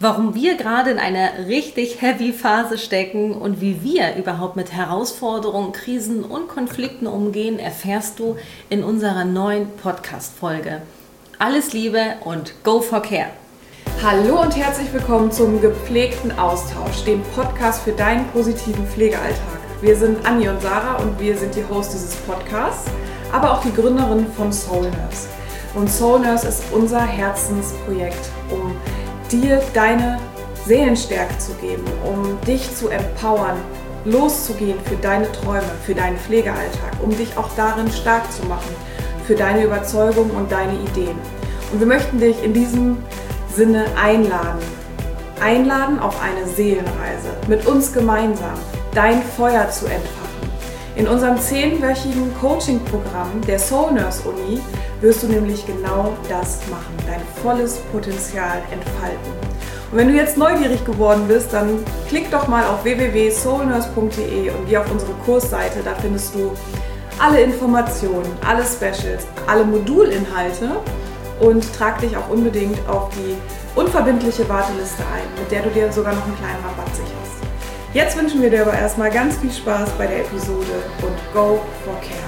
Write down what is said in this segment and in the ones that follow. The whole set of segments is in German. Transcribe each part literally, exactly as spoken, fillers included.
Warum wir gerade in einer richtig heavy Phase stecken und wie wir überhaupt mit Herausforderungen, Krisen und Konflikten umgehen, erfährst du in unserer neuen Podcast-Folge. Alles Liebe und go for care! Hallo und herzlich willkommen zum gepflegten Austausch, dem Podcast für deinen positiven Pflegealltag. Wir sind Anni und Sarah und wir sind die Hosts dieses Podcasts, aber auch die Gründerin von Soul Nurse. Und Soul Nurse ist unser Herzensprojekt, um dir deine Seelenstärke zu geben, um dich zu empowern, loszugehen für deine Träume, für deinen Pflegealltag, um dich auch darin stark zu machen, für deine Überzeugungen und deine Ideen. Und wir möchten dich in diesem Sinne einladen, einladen auf eine Seelenreise, mit uns gemeinsam dein Feuer zu entfachen. In unserem zehnwöchigen Coaching-Programm der Soul Nurse Uni wirst du nämlich genau das machen, dein volles Potenzial entfalten. Und wenn du jetzt neugierig geworden bist, dann klick doch mal auf w w w punkt soul nurse punkt d e und geh auf unsere Kursseite, da findest du alle Informationen, alle Specials, alle Modulinhalte und trag dich auch unbedingt auf die unverbindliche Warteliste ein, mit der du dir sogar noch einen kleinen Rabatt sicherst. Jetzt wünschen wir dir aber erstmal ganz viel Spaß bei der Episode und go for care.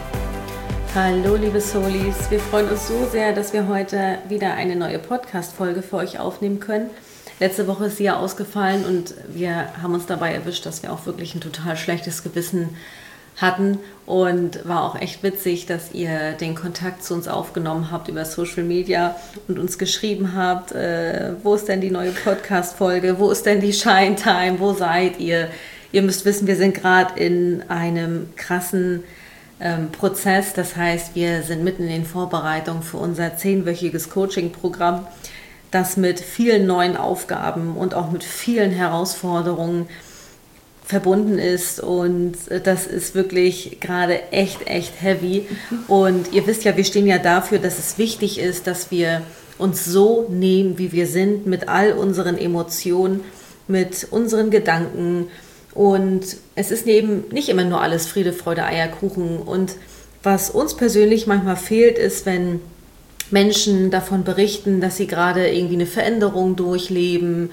Hallo liebe Soulies, wir freuen uns so sehr, dass wir heute wieder eine neue Podcast-Folge für euch aufnehmen können. Letzte Woche ist sie ja ausgefallen und wir haben uns dabei erwischt, dass wir auch wirklich ein total schlechtes Gewissen hatten und war auch echt witzig, dass ihr den Kontakt zu uns aufgenommen habt über Social Media und uns geschrieben habt, äh, wo ist denn die neue Podcast-Folge, wo ist denn die Shine Time, wo seid ihr? Ihr müsst wissen, wir sind gerade in einem krassen ähm, Prozess, das heißt, wir sind mitten in den Vorbereitungen für unser zehnwöchiges Coaching-Programm, das mit vielen neuen Aufgaben und auch mit vielen Herausforderungen verbunden ist und das ist wirklich gerade echt, echt heavy und ihr wisst ja, wir stehen ja dafür, dass es wichtig ist, dass wir uns so nehmen, wie wir sind, mit all unseren Emotionen, mit unseren Gedanken und es ist eben nicht immer nur alles Friede, Freude, Eierkuchen und was uns persönlich manchmal fehlt, ist, wenn Menschen davon berichten, dass sie gerade irgendwie eine Veränderung durchleben,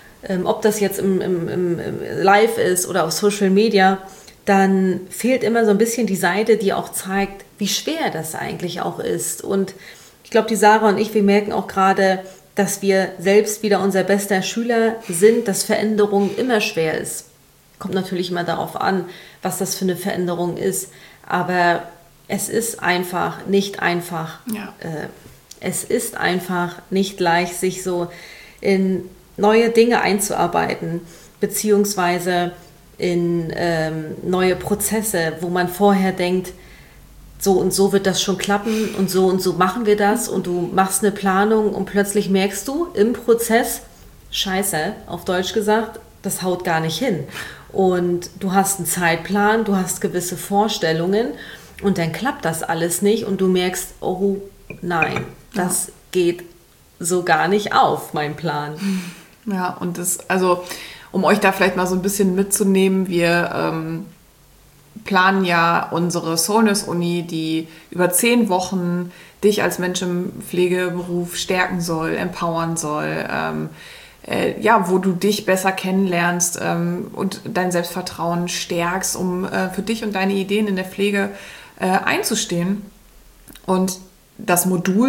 ob das jetzt im, im, im Live ist oder auf Social Media, dann fehlt immer so ein bisschen die Seite, die auch zeigt, wie schwer das eigentlich auch ist. Und ich glaube, die Sarah und ich, wir merken auch gerade, dass wir selbst wieder unser bester Schüler sind, dass Veränderung immer schwer ist. Kommt natürlich immer darauf an, was das für eine Veränderung ist. Aber es ist einfach nicht einfach. Ja. Äh, es ist einfach nicht leicht, sich so in neue Dinge einzuarbeiten, beziehungsweise in ähm, neue Prozesse, wo man vorher denkt, so und so wird das schon klappen und so und so machen wir das und du machst eine Planung und plötzlich merkst du im Prozess, scheiße, auf Deutsch gesagt, das haut gar nicht hin. Und du hast einen Zeitplan, du hast gewisse Vorstellungen und dann klappt das alles nicht und du merkst, oh nein, das geht so gar nicht auf, mein Plan. Ja, und das, also, um euch da vielleicht mal so ein bisschen mitzunehmen, wir ähm, planen ja unsere Soul Nurse Uni, die über zehn Wochen dich als Mensch im Pflegeberuf stärken soll, empowern soll, ähm, äh, ja, wo du dich besser kennenlernst ähm, und dein Selbstvertrauen stärkst, um äh, für dich und deine Ideen in der Pflege äh, einzustehen. Und das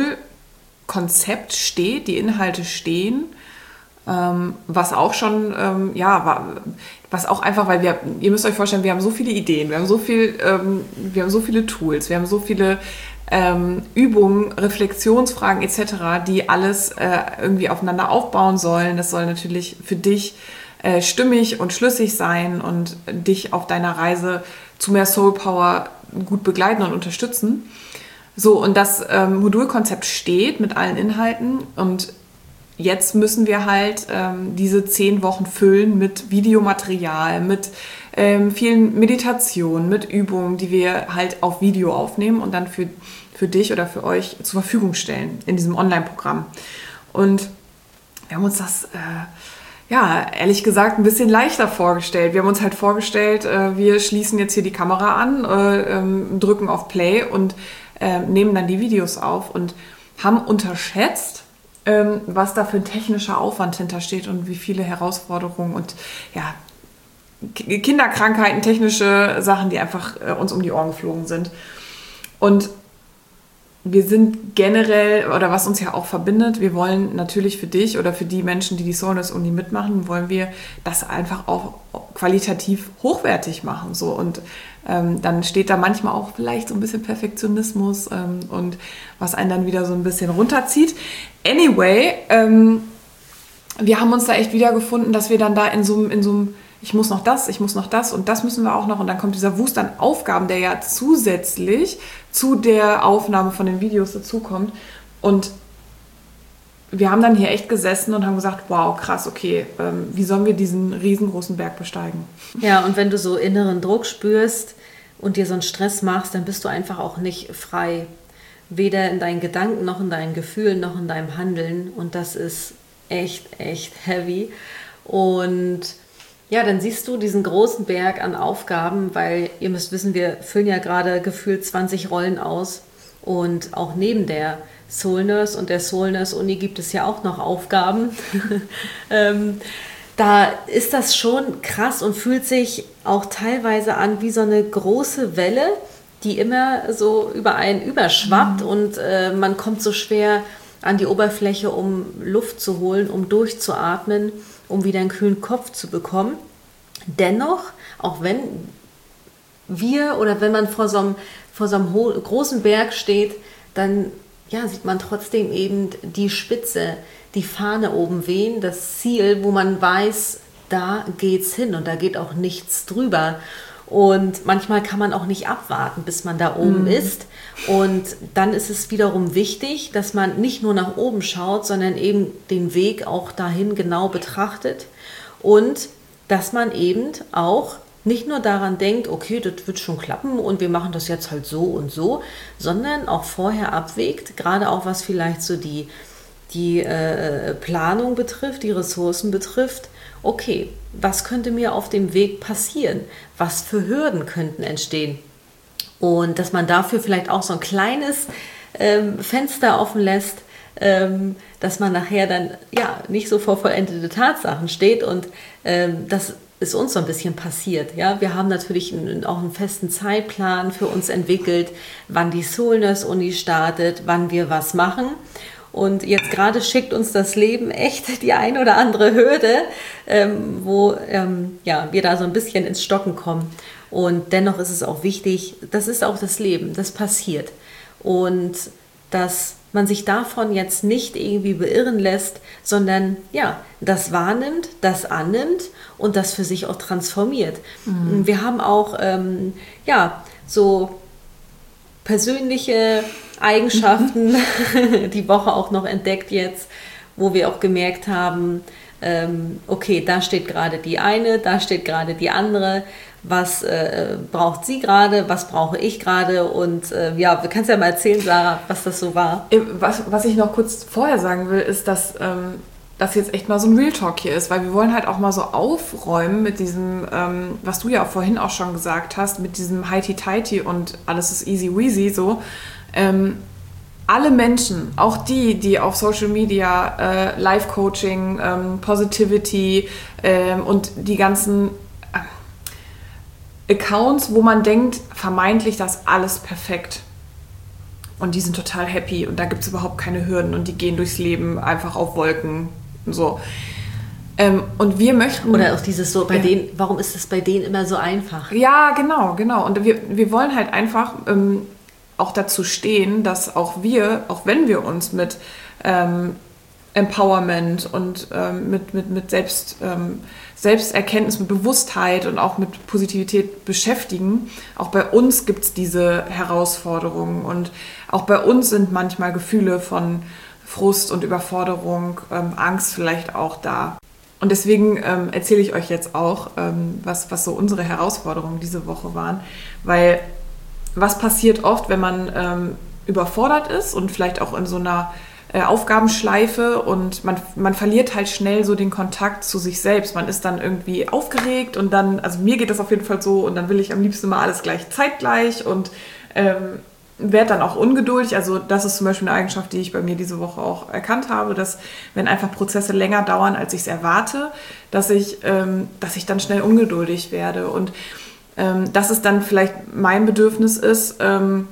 Modulkonzept steht, die Inhalte stehen. Ähm, was auch schon, ähm, ja, was auch einfach, weil wir, ihr müsst euch vorstellen, wir haben so viele Ideen, wir haben so viel, ähm, wir haben so viele Tools, wir haben so viele ähm, Übungen, Reflexionsfragen et cetera, die alles äh, irgendwie aufeinander aufbauen sollen. Das soll natürlich für dich äh, stimmig und schlüssig sein und dich auf deiner Reise zu mehr Soul Power gut begleiten und unterstützen. So, und das ähm, Modulkonzept steht mit allen Inhalten und jetzt müssen wir halt ähm, diese zehn Wochen füllen mit Videomaterial, mit ähm, vielen Meditationen, mit Übungen, die wir halt auf Video aufnehmen und dann für, für dich oder für euch zur Verfügung stellen in diesem Online-Programm. Und wir haben uns das, äh, ja, ehrlich gesagt, ein bisschen leichter vorgestellt. Wir haben uns halt vorgestellt, äh, wir schließen jetzt hier die Kamera an, äh, ähm, drücken auf Play und äh, nehmen dann die Videos auf und haben unterschätzt, ähm, was da für ein technischer Aufwand hintersteht und wie viele Herausforderungen und ja, K- Kinderkrankheiten, technische Sachen, die einfach äh, uns um die Ohren geflogen sind. Und wir sind generell, oder was uns ja auch verbindet, wir wollen natürlich für dich oder für die Menschen, die die Soulness-Uni mitmachen, wollen wir das einfach auch qualitativ hochwertig machen. So. Und ähm, dann steht da manchmal auch vielleicht so ein bisschen Perfektionismus ähm, und was einen dann wieder so ein bisschen runterzieht. Anyway, ähm, wir haben uns da echt wiedergefunden, dass wir dann da in so, in so einem ich muss noch das, ich muss noch das und das müssen wir auch noch. Und dann kommt dieser Wust an Aufgaben, der ja zusätzlich zu der Aufnahme von den Videos dazukommt. Und wir haben dann hier echt gesessen und haben gesagt, wow, krass, okay, ähm, wie sollen wir diesen riesengroßen Berg besteigen? Ja, und wenn du so inneren Druck spürst und dir so einen Stress machst, dann bist du einfach auch nicht frei. Weder in deinen Gedanken, noch in deinen Gefühlen, noch in deinem Handeln. Und das ist echt, echt heavy. Und ja, dann siehst du diesen großen Berg an Aufgaben, weil ihr müsst wissen, wir füllen ja gerade gefühlt zwanzig Rollen aus und auch neben der Soulness und der Soulness-Uni gibt es ja auch noch Aufgaben. ähm, da ist das schon krass und fühlt sich auch teilweise an wie so eine große Welle, die immer so über einen überschwappt mhm. und äh, man kommt so schwer an die Oberfläche, um Luft zu holen, um durchzuatmen, um wieder einen kühlen Kopf zu bekommen. Dennoch, auch wenn wir oder wenn man vor so einem, vor so einem ho- großen Berg steht, dann ja, sieht man trotzdem eben die Spitze, die Fahne oben wehen, das Ziel, wo man weiß, da geht's hin und da geht auch nichts drüber. Und manchmal kann man auch nicht abwarten, bis man da oben mhm. ist. Und dann ist es wiederum wichtig, dass man nicht nur nach oben schaut, sondern eben den Weg auch dahin genau betrachtet. Und dass man eben auch nicht nur daran denkt, okay, das wird schon klappen und wir machen das jetzt halt so und so, sondern auch vorher abwägt, gerade auch was vielleicht so die, die äh, Planung betrifft, die Ressourcen betrifft. Okay, was könnte mir auf dem Weg passieren? Was für Hürden könnten entstehen? Und dass man dafür vielleicht auch so ein kleines ähm, Fenster offen lässt, ähm, dass man nachher dann ja nicht so vor vollendete Tatsachen steht. Und ähm, das ist uns so ein bisschen passiert. Ja? Wir haben natürlich einen, auch einen festen Zeitplan für uns entwickelt, wann die Soulness-Uni startet, wann wir was machen. Und jetzt gerade schickt uns das Leben echt die ein oder andere Hürde, ähm, wo ähm, ja, wir da so ein bisschen ins Stocken kommen. Und dennoch ist es auch wichtig, das ist auch das Leben, das passiert. Und dass man sich davon jetzt nicht irgendwie beirren lässt, sondern ja, das wahrnimmt, das annimmt und das für sich auch transformiert. Mhm. Wir haben auch ähm, ja, so persönliche Eigenschaften die Woche auch noch entdeckt jetzt, wo wir auch gemerkt haben, ähm, okay, da steht gerade die eine, da steht gerade die andere, was äh, braucht sie gerade, was brauche ich gerade und äh, ja, du kannst ja mal erzählen, Sarah, was das so war. Was, was ich noch kurz vorher sagen will, ist, dass ähm, das jetzt echt mal so ein Real Talk hier ist, weil wir wollen halt auch mal so aufräumen mit diesem, ähm, was du ja auch vorhin auch schon gesagt hast, mit diesem Heiti-Teiti und alles ist easy weasy so. Ähm, alle Menschen, auch die, die auf Social Media äh, Life-Coaching, ähm, Positivity ähm, und die ganzen äh, Accounts, wo man denkt, vermeintlich, das ist alles perfekt. Und die sind total happy und da gibt es überhaupt keine Hürden und die gehen durchs Leben einfach auf Wolken. So. Ähm, und wir möchten... Oder auch dieses so, bei ja. denen, warum ist es bei denen immer so einfach? Ja, genau, genau. Und wir, wir wollen halt einfach... Ähm, auch dazu stehen, dass auch wir, auch wenn wir uns mit ähm, Empowerment und ähm, mit, mit, mit Selbst, ähm, Selbsterkenntnis, mit Bewusstheit und auch mit Positivität beschäftigen, auch bei uns gibt es diese Herausforderungen und auch bei uns sind manchmal Gefühle von Frust und Überforderung, ähm, Angst vielleicht auch da. Und deswegen ähm, erzähle ich euch jetzt auch, ähm, was, was so unsere Herausforderungen diese Woche waren, weil was passiert oft, wenn man ähm, überfordert ist und vielleicht auch in so einer äh, Aufgabenschleife und man, man verliert halt schnell so den Kontakt zu sich selbst. Man ist dann irgendwie aufgeregt und dann, also mir geht das auf jeden Fall so und dann will ich am liebsten mal alles gleich zeitgleich und ähm, werde dann auch ungeduldig. Also das ist zum Beispiel eine Eigenschaft, die ich bei mir diese Woche auch erkannt habe, dass wenn einfach Prozesse länger dauern, als ich es erwarte, dass ich, ähm, dass ich dann schnell ungeduldig werde. Und ähm, dass es dann vielleicht mein Bedürfnis ist, ähm,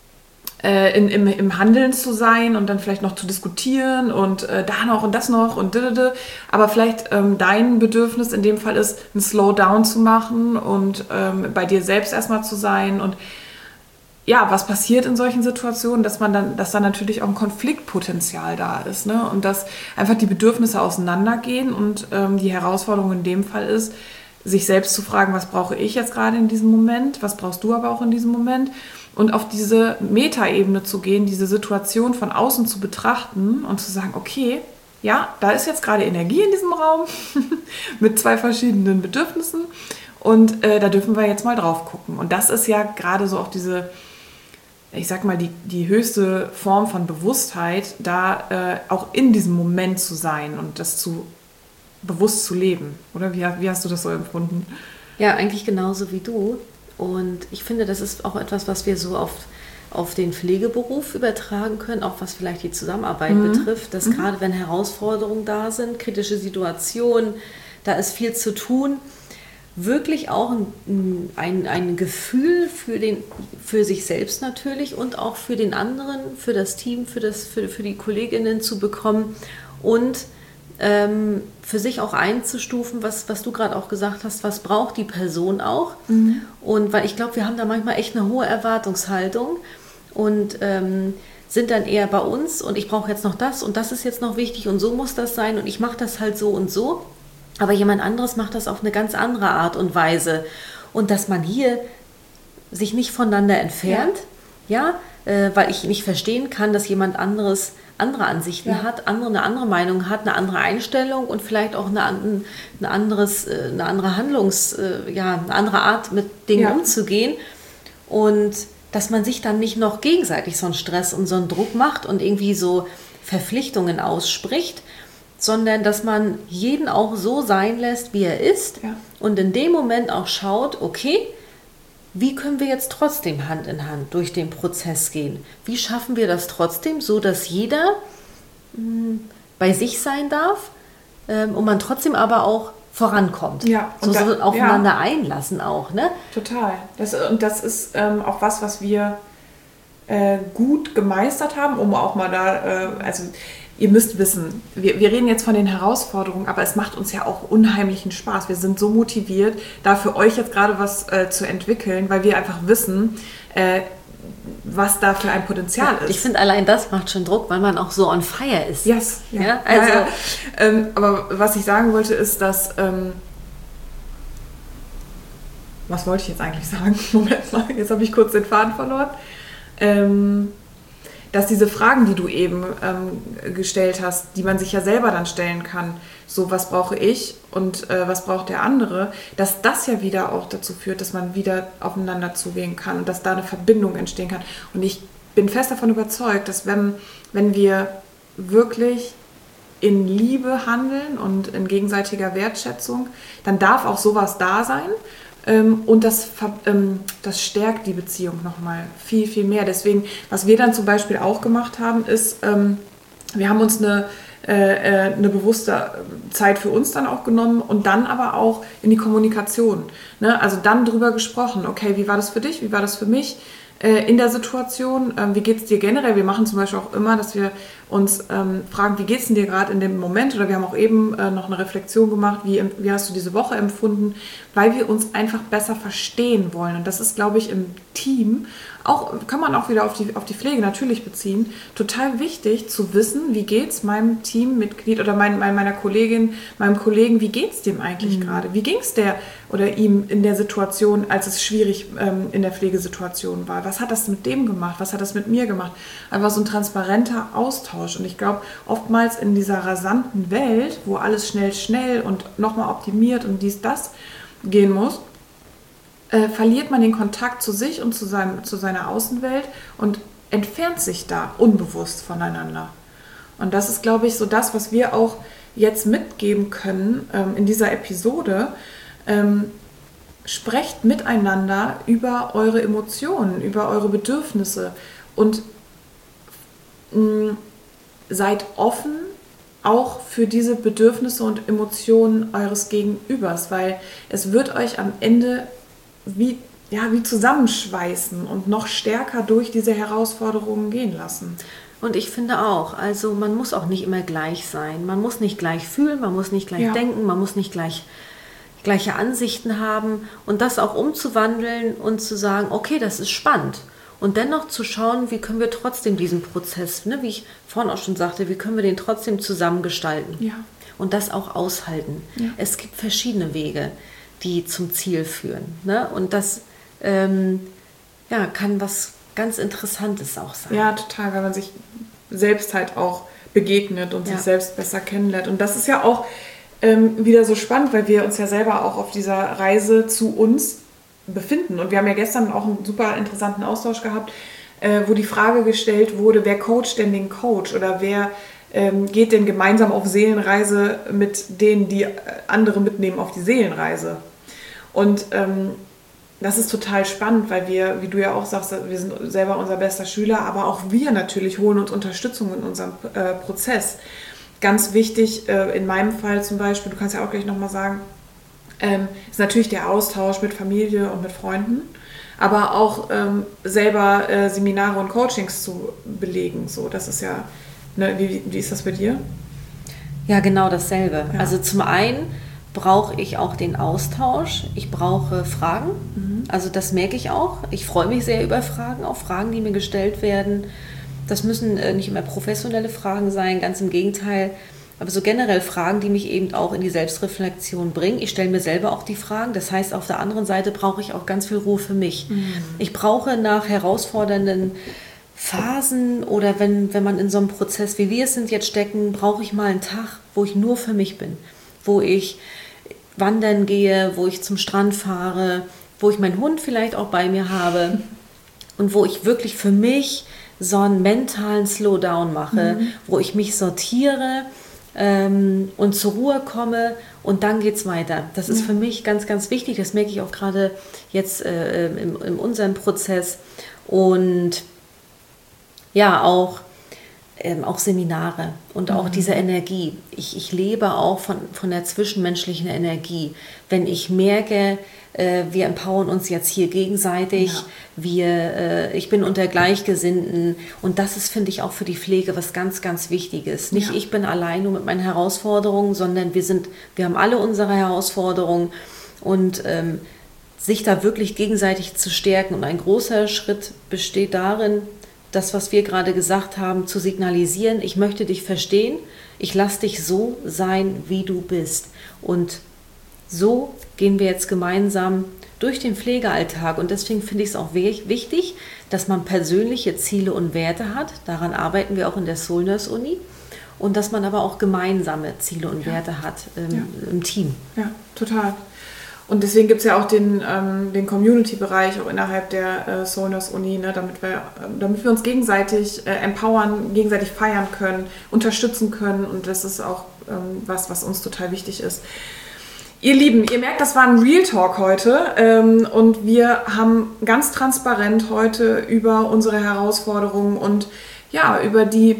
äh, in, im, im Handeln zu sein und dann vielleicht noch zu diskutieren und äh, da noch und das noch und didede. Aber vielleicht ähm, dein Bedürfnis in dem Fall ist, einen Slowdown zu machen und ähm, bei dir selbst erstmal zu sein. Und ja, was passiert in solchen Situationen, dass man dann, dass dann natürlich auch ein Konfliktpotenzial da ist, ne? Und dass einfach die Bedürfnisse auseinandergehen und ähm, die Herausforderung in dem Fall ist, sich selbst zu fragen, was brauche ich jetzt gerade in diesem Moment, was brauchst du aber auch in diesem Moment und auf diese Metaebene zu gehen, diese Situation von außen zu betrachten und zu sagen, okay, ja, da ist jetzt gerade Energie in diesem Raum mit zwei verschiedenen Bedürfnissen und äh, da dürfen wir jetzt mal drauf gucken. Und das ist ja gerade so auch diese, ich sag mal, die, die höchste Form von Bewusstheit, da äh, auch in diesem Moment zu sein und das zu bewusst zu leben. Oder wie, wie hast du das so empfunden? Ja, eigentlich genauso wie du. Und ich finde, das ist auch etwas, was wir so auf, auf den Pflegeberuf übertragen können, auch was vielleicht die Zusammenarbeit mhm. betrifft, dass mhm. gerade wenn Herausforderungen da sind, kritische Situationen, da ist viel zu tun, wirklich auch ein, ein, ein Gefühl für, den, für sich selbst natürlich und auch für den anderen, für das Team, für, das, für, für die Kolleginnen zu bekommen und ähm, für sich auch einzustufen, was, was du gerade auch gesagt hast, was braucht die Person auch. Mhm. Und weil ich glaube, wir haben da manchmal echt eine hohe Erwartungshaltung und ähm, sind dann eher bei uns und ich brauche jetzt noch das und das ist jetzt noch wichtig und so muss das sein und ich mache das halt so und so. Aber jemand anderes macht das auf eine ganz andere Art und Weise. Und dass man hier sich nicht voneinander entfernt, ja, ja äh, weil ich nicht verstehen kann, dass jemand anderes andere Ansichten ja. hat, andere, eine andere Meinung hat, eine andere Einstellung und vielleicht auch eine, ein anderes, eine andere Handlungs, äh, ja, eine andere Art mit Dingen ja. umzugehen. Und dass man sich dann nicht noch gegenseitig so einen Stress und so einen Druck macht und irgendwie so Verpflichtungen ausspricht, sondern dass man jeden auch so sein lässt, wie er ist ja. und in dem Moment auch schaut, okay, wie können wir jetzt trotzdem Hand in Hand durch den Prozess gehen? Wie schaffen wir das trotzdem, so dass jeder mh, bei sich sein darf ähm, und man trotzdem aber auch vorankommt? Ja, so, da, so aufeinander ja. einlassen auch, ne? Total. Das, und das ist ähm, auch was, was wir äh, gut gemeistert haben, um auch mal da, äh, also ihr müsst wissen, wir, wir reden jetzt von den Herausforderungen, aber es macht uns ja auch unheimlichen Spaß. Wir sind so motiviert, da für euch jetzt gerade was äh, zu entwickeln, weil wir einfach wissen, äh, was da für ein Potenzial ja, ist. Ich finde, allein das macht schon Druck, weil man auch so on fire ist. Yes, ja. ja also ja, ja. Ähm, aber was ich sagen wollte, ist, dass... Ähm, was wollte ich jetzt eigentlich sagen? Moment mal, jetzt habe ich kurz den Faden verloren. Ähm... dass diese Fragen, die du eben ähm, gestellt hast, die man sich ja selber dann stellen kann, so was brauche ich und äh, was braucht der andere, dass das ja wieder auch dazu führt, dass man wieder aufeinander zugehen kann und dass da eine Verbindung entstehen kann. Und ich bin fest davon überzeugt, dass wenn, wenn wir wirklich in Liebe handeln und in gegenseitiger Wertschätzung, dann darf auch sowas da sein. Und das, das stärkt die Beziehung nochmal viel, viel mehr. Deswegen, was wir dann zum Beispiel auch gemacht haben, ist, wir haben uns eine, eine bewusste Zeit für uns dann auch genommen und dann aber auch in die Kommunikation. Also dann drüber gesprochen, okay, wie war das für dich, wie war das für mich in der Situation, wie geht es dir generell? Wir machen zum Beispiel auch immer, dass wir uns ähm, fragen, wie geht es denn dir gerade in dem Moment? Oder wir haben auch eben äh, noch eine Reflexion gemacht, wie, wie hast du diese Woche empfunden? Weil wir uns einfach besser verstehen wollen. Und das ist, glaube ich, im Team, auch kann man auch wieder auf die, auf die Pflege natürlich beziehen, total wichtig zu wissen, wie geht es meinem Teammitglied oder mein, mein, meiner Kollegin, meinem Kollegen, wie geht es dem eigentlich mhm. gerade? Wie ging es der oder ihm in der Situation, als es schwierig ähm, in der Pflegesituation war? Was hat das mit dem gemacht? Was hat das mit mir gemacht? Einfach so ein transparenter Austausch. Und ich glaube, oftmals in dieser rasanten Welt, wo alles schnell, schnell und nochmal optimiert und dies, das gehen muss, äh, verliert man den Kontakt zu sich und zu, seinem, zu seiner Außenwelt und entfernt sich da unbewusst voneinander. Und das ist, glaube ich, so das, was wir auch jetzt mitgeben können ähm, in dieser Episode. Ähm, sprecht miteinander über eure Emotionen, über eure Bedürfnisse und mh, seid offen auch für diese Bedürfnisse und Emotionen eures Gegenübers, weil es wird euch am Ende wie, ja, wie zusammenschweißen und noch stärker durch diese Herausforderungen gehen lassen. Und ich finde auch, also man muss auch nicht immer gleich sein. Man muss nicht gleich fühlen, man muss nicht gleich ja. denken, man muss nicht gleich gleiche Ansichten haben und das auch umzuwandeln und zu sagen, okay, das ist spannend. Und dennoch zu schauen, wie können wir trotzdem diesen Prozess, ne, wie ich vorhin auch schon sagte, wie können wir den trotzdem zusammen gestalten ja. und das auch aushalten. Ja. Es gibt verschiedene Wege, die zum Ziel führen. Ne? Und das ähm, ja, kann was ganz Interessantes auch sein. Ja, total, weil man sich selbst halt auch begegnet und ja. sich selbst besser kennenlernt. Und das ist ja auch ähm, wieder so spannend, weil wir uns ja selber auch auf dieser Reise zu uns befinden. Und wir haben ja gestern auch einen super interessanten Austausch gehabt, äh, wo die Frage gestellt wurde, wer coacht denn den Coach oder wer ähm, geht denn gemeinsam auf Seelenreise mit denen, die andere mitnehmen auf die Seelenreise. Und ähm, das ist total spannend, weil wir, wie du ja auch sagst, wir sind selber unser bester Schüler, aber auch wir natürlich holen uns Unterstützung in unserem äh, Prozess. Ganz wichtig, äh, in meinem Fall zum Beispiel, du kannst ja auch gleich nochmal sagen, Ähm, ist natürlich der Austausch mit Familie und mit Freunden, aber auch ähm, selber äh, Seminare und Coachings zu belegen. So, das ist ja, ne, wie, wie ist das bei dir? Ja, genau dasselbe. Ja. Also zum einen brauche ich auch den Austausch, ich brauche Fragen, mhm. also das merke ich auch. Ich freue mich sehr über Fragen, auch Fragen, die mir gestellt werden. Das müssen äh, nicht immer professionelle Fragen sein, ganz im Gegenteil. Aber so generell Fragen, die mich eben auch in die Selbstreflexion bringen. Ich stelle mir selber auch die Fragen. Das heißt, auf der anderen Seite brauche ich auch ganz viel Ruhe für mich. Mhm. Ich brauche nach herausfordernden Phasen oder wenn, wenn man in so einem Prozess, wie wir es sind, jetzt stecken, brauche ich mal einen Tag, wo ich nur für mich bin. Wo ich wandern gehe, wo ich zum Strand fahre, wo ich meinen Hund vielleicht auch bei mir habe und wo ich wirklich für mich so einen mentalen Slowdown mache, mhm. wo ich mich sortiere und zur Ruhe komme und dann geht es weiter. Das ist ja. für mich ganz, ganz wichtig. Das merke ich auch gerade jetzt äh, in, in unserem Prozess. Und ja, auch, ähm, auch Seminare und mhm. auch diese Energie. Ich, ich lebe auch von, von der zwischenmenschlichen Energie. Wenn ich merke, äh, wir empowern uns jetzt hier gegenseitig, ja. wir, äh, ich bin unter Gleichgesinnten und das ist, finde ich, auch für die Pflege was ganz, ganz Wichtiges. Nicht ja. ich bin allein nur mit meinen Herausforderungen, sondern wir sind, wir haben alle unsere Herausforderungen und ähm, sich da wirklich gegenseitig zu stärken. Und ein großer Schritt besteht darin, das, was wir gerade gesagt haben, zu signalisieren, ich möchte dich verstehen, ich lasse dich so sein, wie du bist. Und so gehen wir jetzt gemeinsam durch den Pflegealltag. Und deswegen finde ich es auch wichtig, dass man persönliche Ziele und Werte hat. Daran arbeiten wir auch in der Soul Nurse Uni. Und dass man aber auch gemeinsame Ziele und ja. Werte hat ähm, ja. im Team. Ja, total. Und deswegen gibt es ja auch den, ähm, den Community-Bereich auch innerhalb der äh, Soul Nurse Uni, ne, damit, wir, äh, damit wir uns gegenseitig äh, empowern, gegenseitig feiern können, unterstützen können. Und das ist auch ähm, was, was uns total wichtig ist. Ihr Lieben, ihr merkt, das war ein Real Talk heute ähm, und wir haben ganz transparent heute über unsere Herausforderungen und ja, über die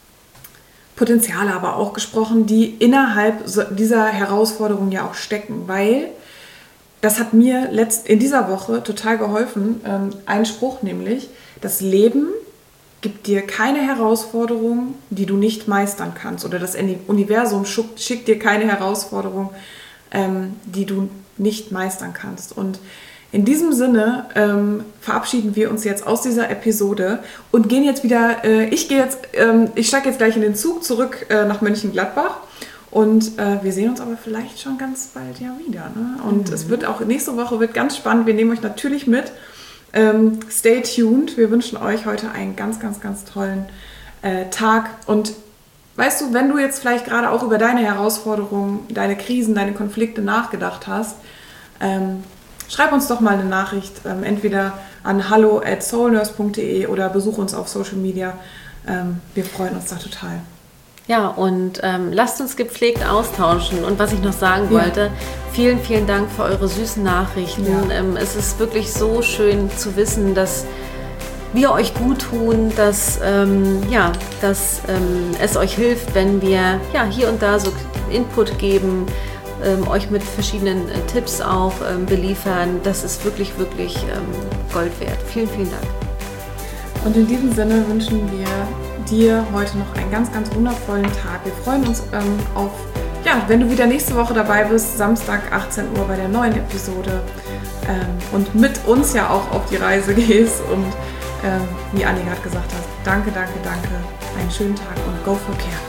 Potenziale aber auch gesprochen, die innerhalb dieser Herausforderungen ja auch stecken, weil das hat mir letzt, in dieser Woche total geholfen, ähm, ein Spruch nämlich, das Leben gibt dir keine Herausforderung, die du nicht meistern kannst oder das Universum schickt, schickt dir keine Herausforderung, ähm, die du nicht meistern kannst. Und in diesem Sinne ähm, verabschieden wir uns jetzt aus dieser Episode und gehen jetzt wieder, äh, ich gehe jetzt, ähm, ich steige jetzt gleich in den Zug zurück äh, nach Mönchengladbach und äh, wir sehen uns aber vielleicht schon ganz bald ja wieder. Ne? Und mhm. es wird auch, nächste Woche wird ganz spannend, wir nehmen euch natürlich mit. Ähm, stay tuned, wir wünschen euch heute einen ganz, ganz, ganz tollen äh, Tag und weißt du, wenn du jetzt vielleicht gerade auch über deine Herausforderungen, deine Krisen, deine Konflikte nachgedacht hast, ähm, schreib uns doch mal eine Nachricht, ähm, entweder an hallo at soulnurse punkt de oder besuch uns auf Social Media. Ähm, wir freuen uns da total. Ja, und ähm, lasst uns gepflegt austauschen. Und was ich noch sagen Ja. wollte, vielen, vielen Dank für eure süßen Nachrichten. Ja. Ähm, es ist wirklich so schön zu wissen, dass wir euch gut tun, dass, ähm, ja, dass ähm, es euch hilft, wenn wir ja, hier und da so Input geben, ähm, euch mit verschiedenen äh, Tipps auch ähm, beliefern. Das ist wirklich, wirklich ähm, Gold wert. Vielen, vielen Dank. Und in diesem Sinne wünschen wir dir heute noch einen ganz, ganz wundervollen Tag. Wir freuen uns ähm, auf, ja, wenn du wieder nächste Woche dabei bist, Samstag achtzehn Uhr bei der neuen Episode ähm, und mit uns ja auch auf die Reise gehst und ähm, wie Anni gerade gesagt hat, danke, danke, danke, einen schönen Tag und go for care.